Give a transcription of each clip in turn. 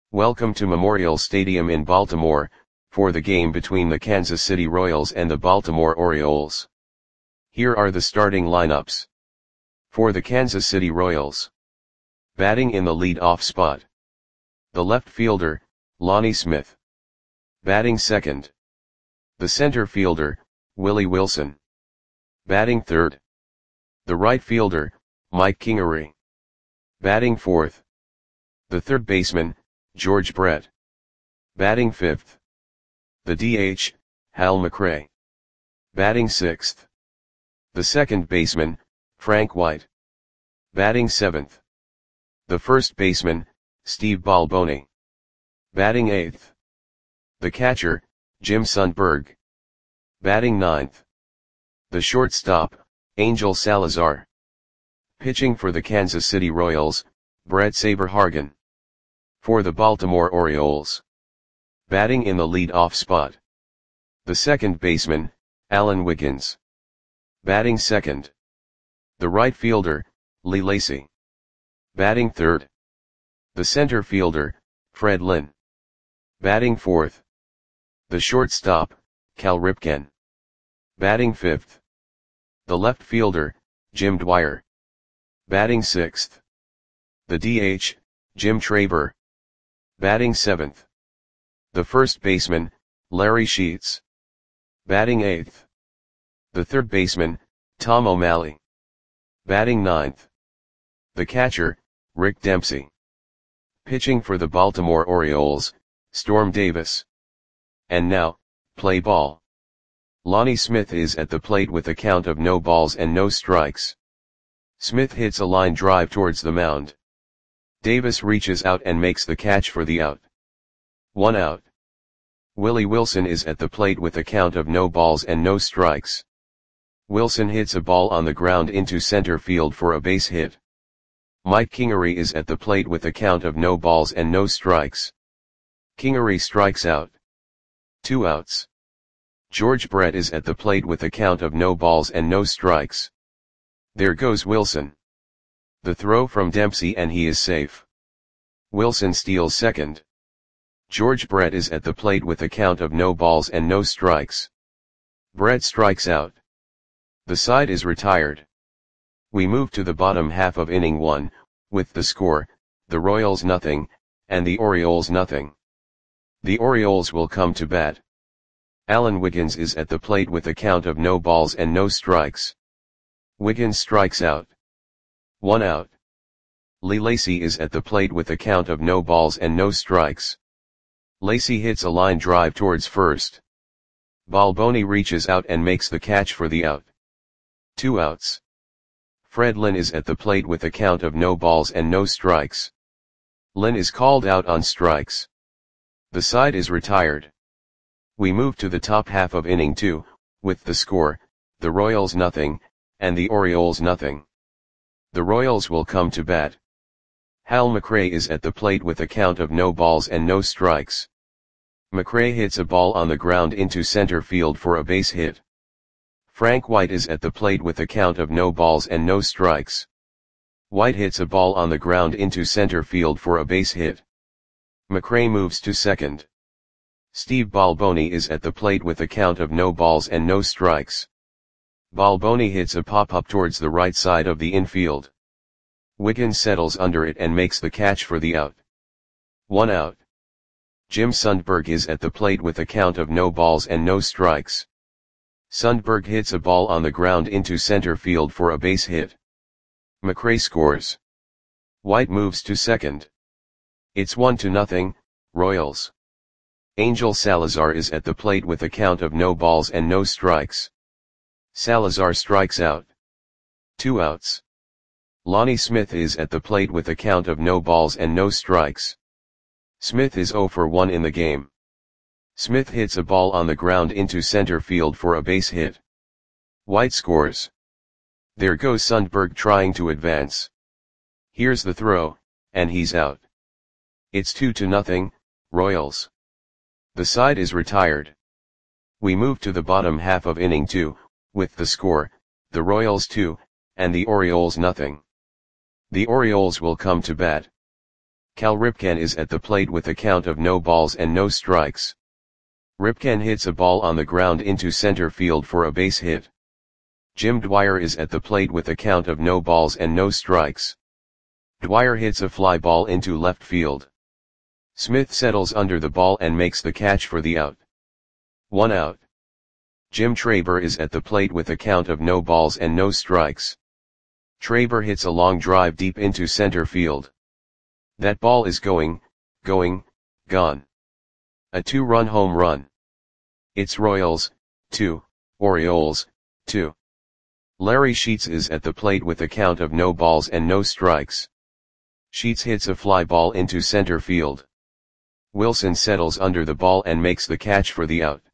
Welcome to Memorial Stadium in Baltimore, for the game between the Kansas City Royals and the Baltimore Orioles. Here are the starting lineups. For the Kansas City Royals. Batting in the lead-off spot. The left fielder, Lonnie Smith. Batting second. The center fielder, Willie Wilson. Batting third. The right fielder, Mike Kingery. Batting fourth. The third baseman, George Brett. Batting fifth. The DH, Hal McRae. Batting sixth. The second baseman, Frank White. Batting seventh. The first baseman, Steve Balboni. Batting eighth. The catcher, Jim Sundberg. Batting ninth. The shortstop, Angel Salazar. Pitching for the Kansas City Royals, Brett Saberhagen. For the Baltimore Orioles. Batting in the lead-off spot. The second baseman, Alan Wiggins. Batting second. The right fielder, Lee Lacy. Batting third. The center fielder, Fred Lynn. Batting fourth. The shortstop, Cal Ripken. Batting fifth. The left fielder, Jim Dwyer. Batting sixth. The DH, Jim Traber. Batting seventh. The first baseman, Larry Sheets. Batting eighth. The third baseman, Tom O'Malley. Batting ninth. The catcher, Rick Dempsey. Pitching for the Baltimore Orioles, Storm Davis. And now, play ball. Lonnie Smith is at the plate with a count of no balls and no strikes. Smith hits a line drive towards the mound. Davis reaches out and makes the catch for the out. 1 out. Willie Wilson is at the plate with a count of no balls and no strikes. Wilson hits a ball on the ground into center field for a base hit. Mike Kingery is at the plate with a count of no balls and no strikes. Kingery strikes out. 2 outs. George Brett is at the plate with a count of no balls and no strikes. There goes Wilson. The throw from Dempsey and he is safe. Wilson steals second. George Brett is at the plate with a count of no balls and no strikes. Brett strikes out. The side is retired. We move to the bottom half of inning 1, with the score, the Royals nothing, and the Orioles nothing. The Orioles will come to bat. Alan Wiggins is at the plate with a count of no balls and no strikes. Wiggins strikes out. 1 out. Lee Lacy is at the plate with a count of no balls and no strikes. Lacy hits a line drive towards first. Balboni reaches out and makes the catch for the out. 2 outs. Fred Lynn is at the plate with a count of no balls and no strikes. Lynn is called out on strikes. The side is retired. We move to the top half of inning 2, with the score, the Royals nothing, and the Orioles nothing. The Royals will come to bat. Hal McRae is at the plate with a count of no balls and no strikes. McRae hits a ball on the ground into center field for a base hit. Frank White is at the plate with a count of no balls and no strikes. White hits a ball on the ground into center field for a base hit. McRae moves to second. Steve Balboni is at the plate with a count of no balls and no strikes. Balboni hits a pop-up towards the right side of the infield. Wiggins settles under it and makes the catch for the out. 1 out. Jim Sundberg is at the plate with a count of no balls and no strikes. Sundberg hits a ball on the ground into center field for a base hit. McRae scores. White moves to second. It's 1-0, Royals. Angel Salazar is at the plate with a count of no balls and no strikes. Salazar strikes out. 2 outs. Lonnie Smith is at the plate with a count of no balls and no strikes. Smith is 0 for 1 in the game. Smith hits a ball on the ground into center field for a base hit. White scores. There goes Sundberg trying to advance. Here's the throw, and he's out. It's 2-0, Royals. The side is retired. We move to the bottom half of inning 2, with the score, the Royals 2, and the Orioles nothing. The Orioles will come to bat. Cal Ripken is at the plate with a count of no balls and no strikes. Ripken hits a ball on the ground into center field for a base hit. Jim Dwyer is at the plate with a count of no balls and no strikes. Dwyer hits a fly ball into left field. Smith settles under the ball and makes the catch for the out. 1 out. Jim Traber is at the plate with a count of no balls and no strikes. Traber hits a long drive deep into center field. That ball is going, gone. A 2-run home run. It's Royals, 2, Orioles, 2. Larry Sheets is at the plate with a count of no balls and no strikes. Sheets hits a fly ball into center field. Wilson settles under the ball and makes the catch for the out.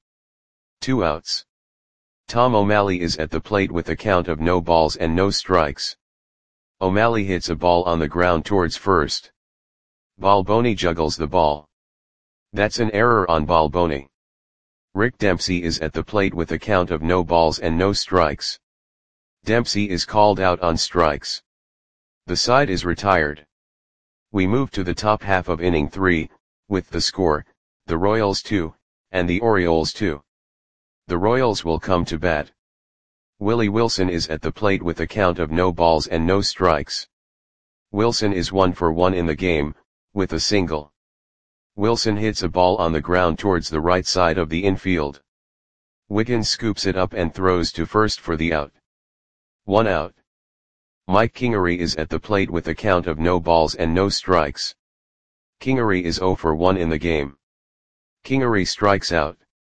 2 outs. Tom O'Malley is at the plate with a count of no balls and no strikes. O'Malley hits a ball on the ground towards first. Balboni juggles the ball. That's an error on Balboni. Rick Dempsey is at the plate with a count of no balls and no strikes. Dempsey is called out on strikes. The side is retired. We move to the top half of inning 3, with the score, the Royals 2, and the Orioles 2. The Royals will come to bat. Willie Wilson is at the plate with a count of no balls and no strikes. Wilson is 1 for 1 in the game, with a single. Wilson hits a ball on the ground towards the right side of the infield. Wiggins scoops it up and throws to first for the out. 1 out. Mike Kingery is at the plate with a count of no balls and no strikes. Kingery is 0 for 1 in the game. Kingery strikes out.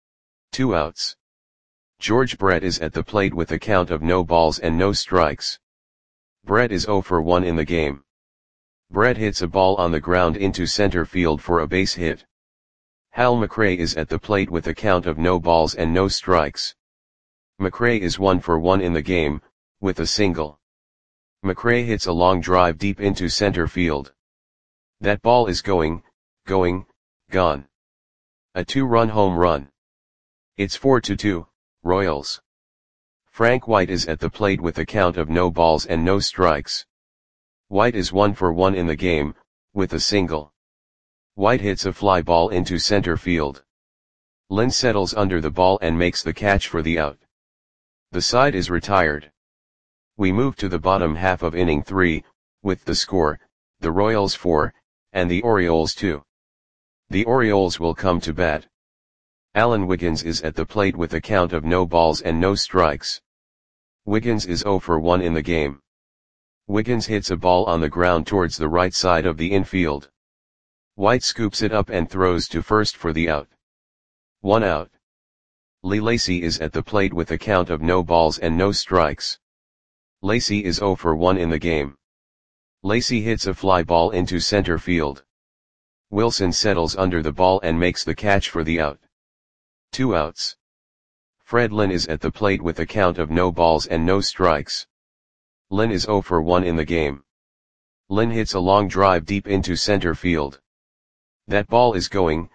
2 outs. George Brett is at the plate with a count of no balls and no strikes. Brett is 0 for 1 in the game. Brett hits a ball on the ground into center field for a base hit. Hal McRae is at the plate with a count of no balls and no strikes. McRae is 1 for 1 in the game, with a single. McRae hits a long drive deep into center field. That ball is going, gone. A 2-run home run. It's 4-2, Royals. Frank White is at the plate with a count of no balls and no strikes. White is 1 for 1 in the game, with a single. White hits a fly ball into center field. Lynn settles under the ball and makes the catch for the out. The side is retired. We move to the bottom half of inning 3, with the score, the Royals 4, and the Orioles 2. The Orioles will come to bat. Alan Wiggins is at the plate with a count of no balls and no strikes. Wiggins is 0 for 1 in the game. Wiggins hits a ball on the ground towards the right side of the infield. White scoops it up and throws to first for the out. 1 out. Lee Lacy is at the plate with a count of no balls and no strikes. Lacy is 0 for 1 in the game. Lacy hits a fly ball into center field. Wilson settles under the ball and makes the catch for the out. 2 outs. Fred Lynn is at the plate with a count of no balls and no strikes. Lynn is 0 for 1 in the game. Lynn hits a long drive deep into center field. That ball is going,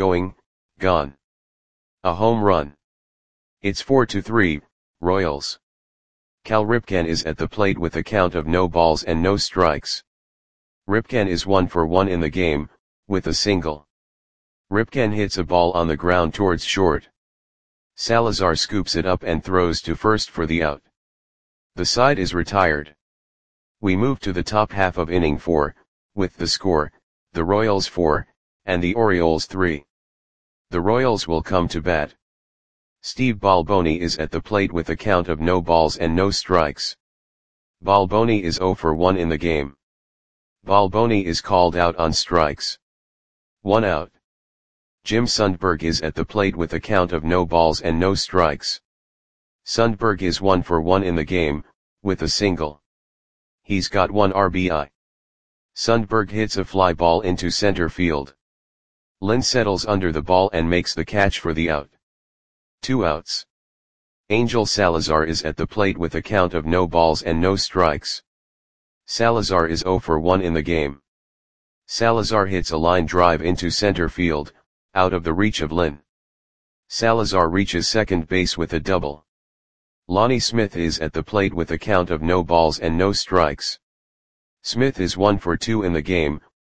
gone. A home run. It's 4-3, Royals. Cal Ripken is at the plate with a count of no balls and no strikes. Ripken is 1 for 1 in the game, with a single. Ripken hits a ball on the ground towards short. Salazar scoops it up and throws to first for the out. The side is retired. We move to the top half of inning 4, with the score, the Royals 4, and the Orioles 3. The Royals will come to bat. Steve Balboni is at the plate with a count of no balls and no strikes. Balboni is 0 for 1 in the game. Balboni is called out on strikes. 1 out. Jim Sundberg is at the plate with a count of no balls and no strikes. Sundberg is 1 for 1 in the game, with a single. He's got 1 RBI. Sundberg hits a fly ball into center field. Lynn settles under the ball and makes the catch for the out. 2 outs. Angel Salazar is at the plate with a count of no balls and no strikes. Salazar is 0 for 1 in the game. Salazar hits a line drive into center field, out of the reach of Lynn. Salazar reaches second base with a double. Lonnie Smith is at the plate with a count of no balls and no strikes. Smith is 1 for 2 in the game,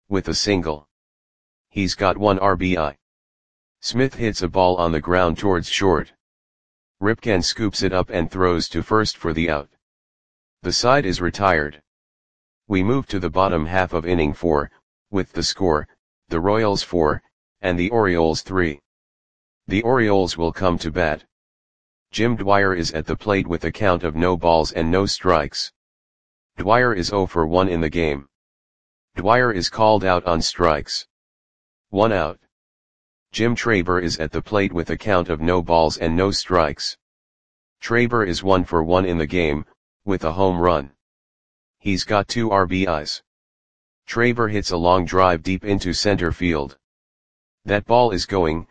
with a single. He's got 1 RBI. Smith hits a ball on the ground towards short. Ripken scoops it up and throws to first for the out. The side is retired. We move to the bottom half of inning 4, with the score, the Royals 4, and the Orioles 3. The Orioles will come to bat. Jim Dwyer is at the plate with a count of no balls and no strikes. Dwyer is 0 for 1 in the game. Dwyer is called out on strikes. 1 out. Jim Traber is at the plate with a count of no balls and no strikes. Traber is 1 for 1 in the game, with a home run. He's got 2 RBIs. Traber hits a long drive deep into center field. That ball is gone.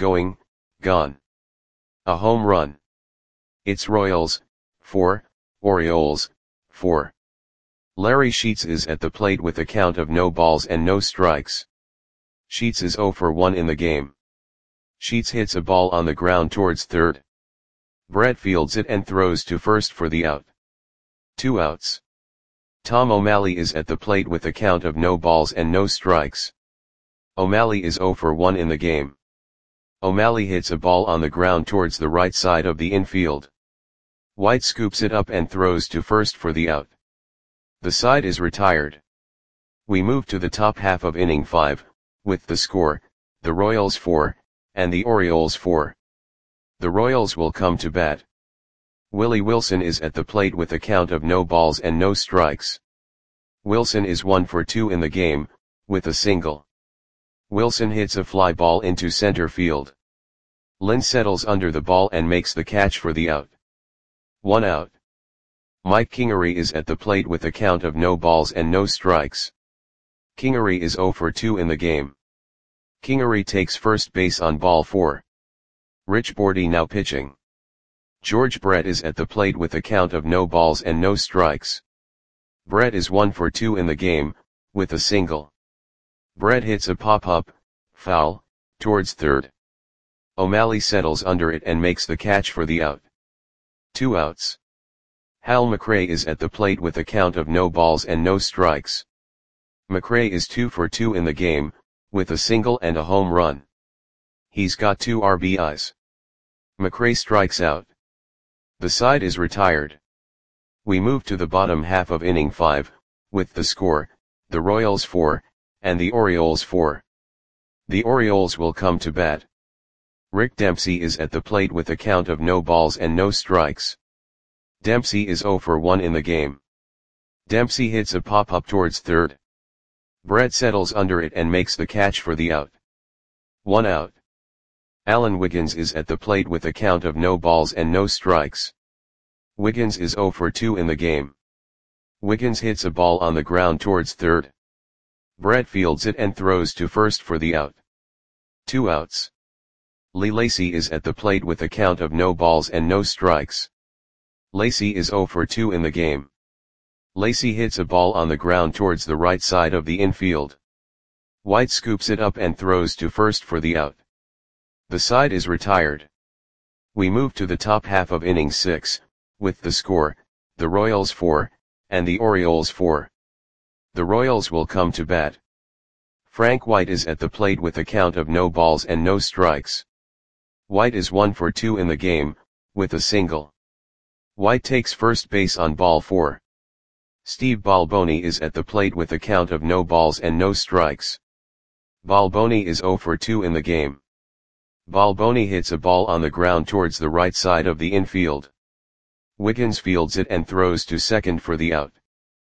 A home run. It's Royals, 4, Orioles, 4. Larry Sheets is at the plate with a count of no balls and no strikes. Sheets is 0 for 1 in the game. Sheets hits a ball on the ground towards third. Brett fields it and throws to first for the out. 2 outs. Tom O'Malley is at the plate with a count of no balls and no strikes. O'Malley is 0 for 1 in the game. O'Malley hits a ball on the ground towards the right side of the infield. White scoops it up and throws to first for the out. The side is retired. We move to the top half of inning 5, with the score, the Royals 4, and the Orioles 4. The Royals will come to bat. Willie Wilson is at the plate with a count of no balls and no strikes. Wilson is 1 for 2 in the game, with a single. Wilson hits a fly ball into center field. Lynn settles under the ball and makes the catch for the out. 1 out. Mike Kingery is at the plate with a count of no balls and no strikes. Kingery is 0 for 2 in the game. Kingery takes first base on ball 4. Rich Bordy now pitching. George Brett is at the plate with a count of no balls and no strikes. Brett is 1 for 2 in the game, with a single. Brett hits a pop-up, foul, towards third. O'Malley settles under it and makes the catch for the out. 2 outs. Hal McRae is at the plate with a count of no balls and no strikes. McRae is 2 for 2 in the game, with a single and a home run. He's got 2 RBIs. McRae strikes out. The side is retired. We move to the bottom half of inning 5, with the score, the Royals 4, and the Orioles 4. The Orioles will come to bat. Rick Dempsey is at the plate with a count of no balls and no strikes. Dempsey is 0 for 1 in the game. Dempsey hits a pop-up towards third. Brett settles under it and makes the catch for the out. 1 out. Alan Wiggins is at the plate with a count of no balls and no strikes. Wiggins is 0 for 2 in the game. Wiggins hits a ball on the ground towards third. Brett fields it and throws to first for the out. 2 outs. Lee Lacy is at the plate with a count of no balls and no strikes. Lacy is 0 for 2 in the game. Lacy hits a ball on the ground towards the right side of the infield. White scoops it up and throws to first for the out. The side is retired. We move to the top half of inning 6, with the score, the Royals 4, and the Orioles 4. The Royals will come to bat. Frank White is at the plate with a count of no balls and no strikes. White is 1 for 2 in the game, with a single. White takes first base on ball 4. Steve Balboni is at the plate with a count of no balls and no strikes. Balboni is 0 for 2 in the game. Balboni hits a ball on the ground towards the right side of the infield. Wiggins fields it and throws to second for the out.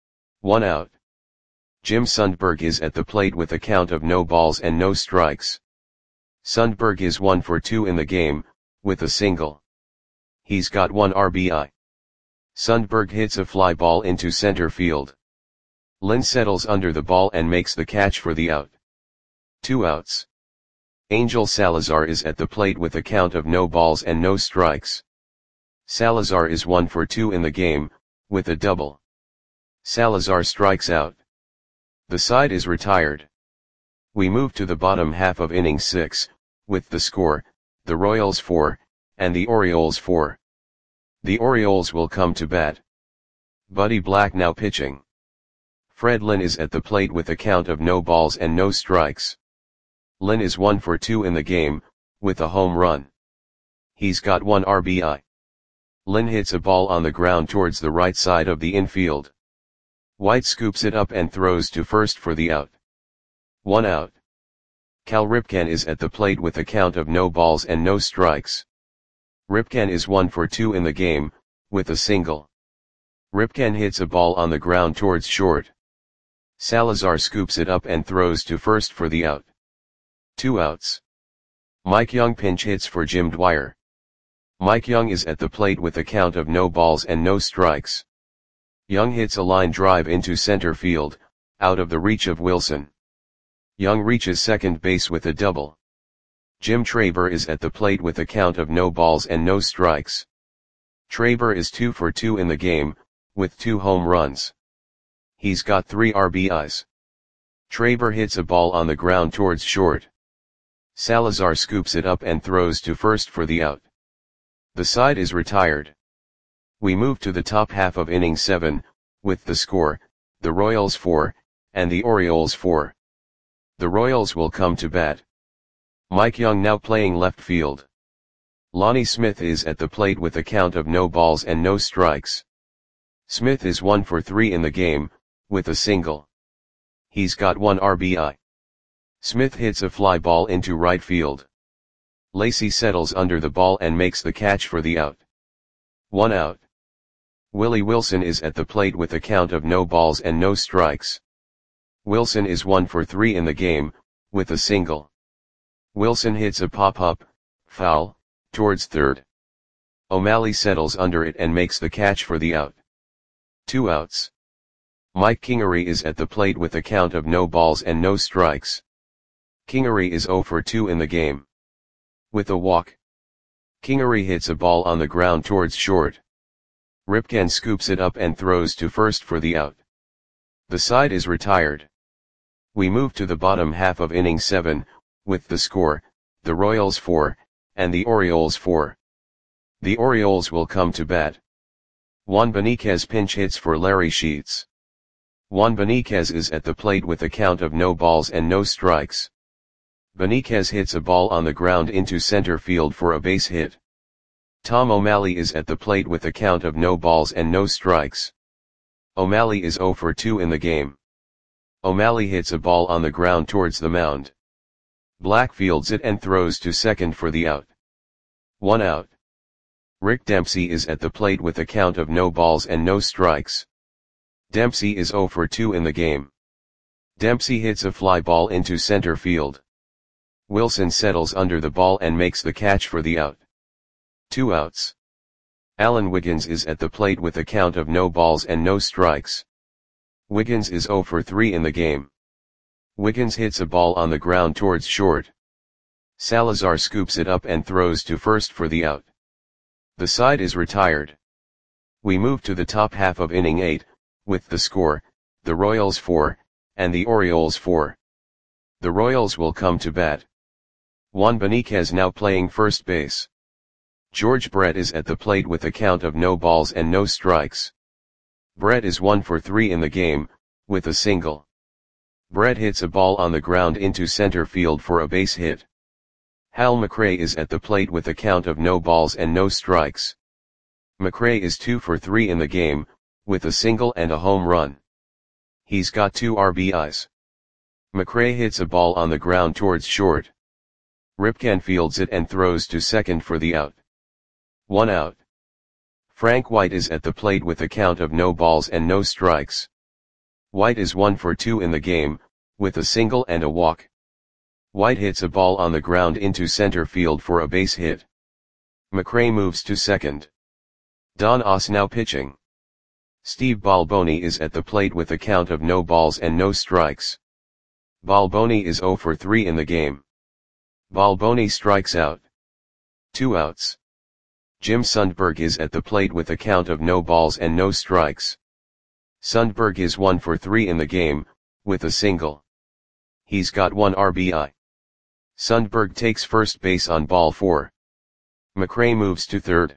1 out. Jim Sundberg is at the plate with a count of no balls and no strikes. Sundberg is 1 for 2 in the game, with a single. He's got 1 RBI. Sundberg hits a fly ball into center field. Lynn settles under the ball and makes the catch for the out. 2 outs. Angel Salazar is at the plate with a count of no balls and no strikes. Salazar is 1 for 2 in the game, with a double. Salazar strikes out. The side is retired. We move to the bottom half of inning 6, with the score, the Royals 4, and the Orioles 4. The Orioles will come to bat. Buddy Black now pitching. Fred Lynn is at the plate with a count of no balls and no strikes. Lynn is 1 for 2 in the game, with a home run. He's got 1 RBI. Lynn hits a ball on the ground towards the right side of the infield. White scoops it up and throws to first for the out. 1 out. Cal Ripken is at the plate with a count of no balls and no strikes. Ripken is 1 for 2 in the game, with a single. Ripken hits a ball on the ground towards short. Salazar scoops it up and throws to first for the out. 2 outs. Mike Young pinch hits for Jim Dwyer. Mike Young is at the plate with a count of no balls and no strikes. Young hits a line drive into center field, out of the reach of Wilson. Young reaches second base with a double. Jim Traber is at the plate with a count of no balls and no strikes. Traber is 2 for 2 in the game, with 2 home runs. He's got 3 RBIs. Traber hits a ball on the ground towards short. Salazar scoops it up and throws to first for the out. The side is retired. We move to the top half of inning 7, with the score, the Royals 4, and the Orioles 4. The Royals will come to bat. Mike Young now playing left field. Lonnie Smith is at the plate with a count of no balls and no strikes. Smith is 1 for 3 in the game, with a single. He's got 1 RBI. Smith hits a fly ball into right field. Lacy settles under the ball and makes the catch for the out. 1 out. Willie Wilson is at the plate with a count of no balls and no strikes. Wilson is 1 for 3 in the game, with a single. Wilson hits a pop-up, foul, towards third. O'Malley settles under it and makes the catch for the out. 2 outs. Mike Kingery is at the plate with a count of no balls and no strikes. Kingery is 0 for 2 in the game. With a walk. Kingery hits a ball on the ground towards short. Ripken scoops it up and throws to first for the out. The side is retired. We move to the bottom half of inning 7, with the score, the Royals 4, and the Orioles 4. The Orioles will come to bat. Juan Beniquez pinch hits for Larry Sheets. Juan Beniquez is at the plate with a count of no balls and no strikes. Beniquez hits a ball on the ground into center field for a base hit. Tom O'Malley is at the plate with a count of no balls and no strikes. O'Malley is 0 for 2 in the game. O'Malley hits a ball on the ground towards the mound. Black fields it and throws to second for the out. 1 out. Rick Dempsey is at the plate with a count of no balls and no strikes. Dempsey is 0 for 2 in the game. Dempsey hits a fly ball into center field. Wilson settles under the ball and makes the catch for the out. 2 outs. Alan Wiggins is at the plate with a count of no balls and no strikes. Wiggins is 0 for 3 in the game. Wiggins hits a ball on the ground towards short. Salazar scoops it up and throws to first for the out. The side is retired. We move to the top half of inning 8, with the score, the Royals 4, and the Orioles 4. The Royals will come to bat. Juan Beniquez now playing first base. George Brett is at the plate with a count of no balls and no strikes. Brett is 1 for 3 in the game, with a single. Brett hits a ball on the ground into center field for a base hit. Hal McRae is at the plate with a count of no balls and no strikes. McRae is 2 for 3 in the game, with a single and a home run. He's got 2 RBIs. McRae hits a ball on the ground towards short. Ripken fields it and throws to second for the out. 1 out. Frank White is at the plate with a count of no balls and no strikes. White is 1 for 2 in the game, with a single and a walk. White hits a ball on the ground into center field for a base hit. McRae moves to second. Don Oss now pitching. Steve Balboni is at the plate with a count of no balls and no strikes. Balboni is 0 for 3 in the game. Balboni strikes out. 2 outs. Jim Sundberg is at the plate with a count of no balls and no strikes. Sundberg is 1 for 3 in the game, with a single. He's got 1 RBI. Sundberg takes first base on ball 4. McRae moves to third.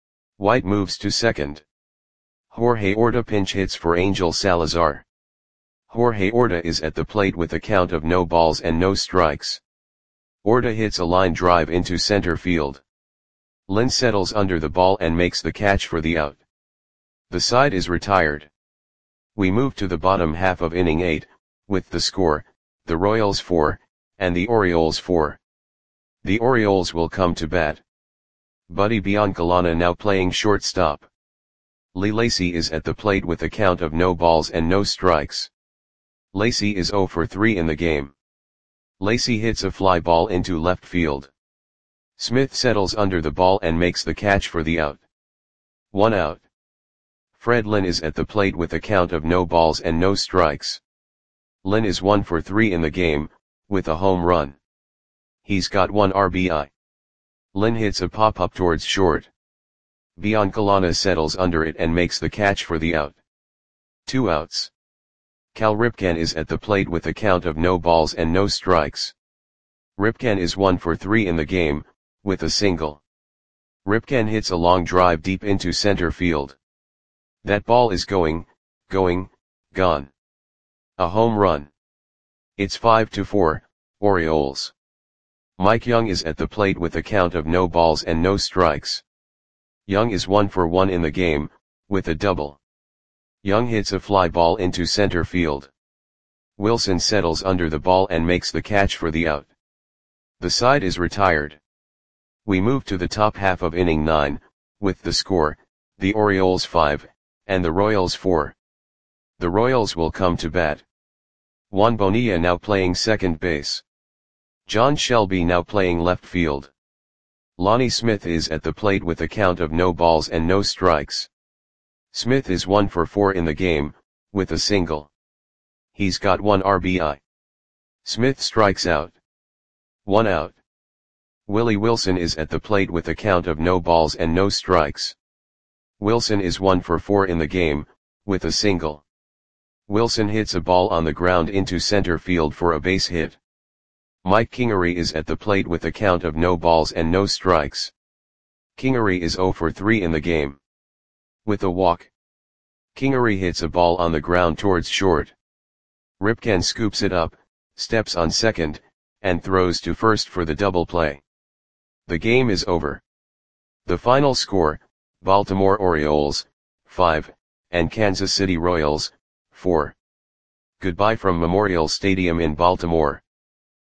White moves to second. Jorge Orta pinch hits for Angel Salazar. Jorge Orta is at the plate with a count of no balls and no strikes. Orta hits a line drive into center field. Lynn settles under the ball and makes the catch for the out. The side is retired. We move to the bottom half of inning 8, with the score, the Royals 4, and the Orioles 4. The Orioles will come to bat. Buddy Biancalana now playing shortstop. Lee Lacy is at the plate with a count of no balls and no strikes. Lacy is 0 for 3 in the game. Lacy hits a fly ball into left field. Smith settles under the ball and makes the catch for the out. 1 out. Fred Lynn is at the plate with a count of no balls and no strikes. Lynn is 1 for 3 in the game, with a home run. He's got 1 RBI. Lynn hits a pop-up towards short. Biancalana settles under it and makes the catch for the out. 2 outs. Cal Ripken is at the plate with a count of no balls and no strikes. Ripken is 1 for 3 in the game, with a single. Ripken hits a long drive deep into center field. That ball is gone. A home run. It's 5-4, Orioles. Mike Young is at the plate with a count of no balls and no strikes. Young is 1 for 1 in the game, with a double. Young hits a fly ball into center field. Wilson settles under the ball and makes the catch for the out. The side is retired. We move to the top half of inning 9, with the score, the Orioles 5, and the Royals 4. The Royals will come to bat. Juan Bonilla now playing second base. John Shelby now playing left field. Lonnie Smith is at the plate with a count of no balls and no strikes. Smith is 1 for 4 in the game, with a single. He's got 1 RBI. Smith strikes out. 1 out. Willie Wilson is at the plate with a count of no balls and no strikes. Wilson is 1 for 4 in the game, with a single. Wilson hits a ball on the ground into center field for a base hit. Mike Kingery is at the plate with a count of no balls and no strikes. Kingery is 0 for 3 in the game. With a walk. Kingery hits a ball on the ground towards short. Ripken scoops it up, steps on second, and throws to first for the double play. The game is over. The final score, Baltimore Orioles, 5, and Kansas City Royals, 4. Goodbye from Memorial Stadium in Baltimore.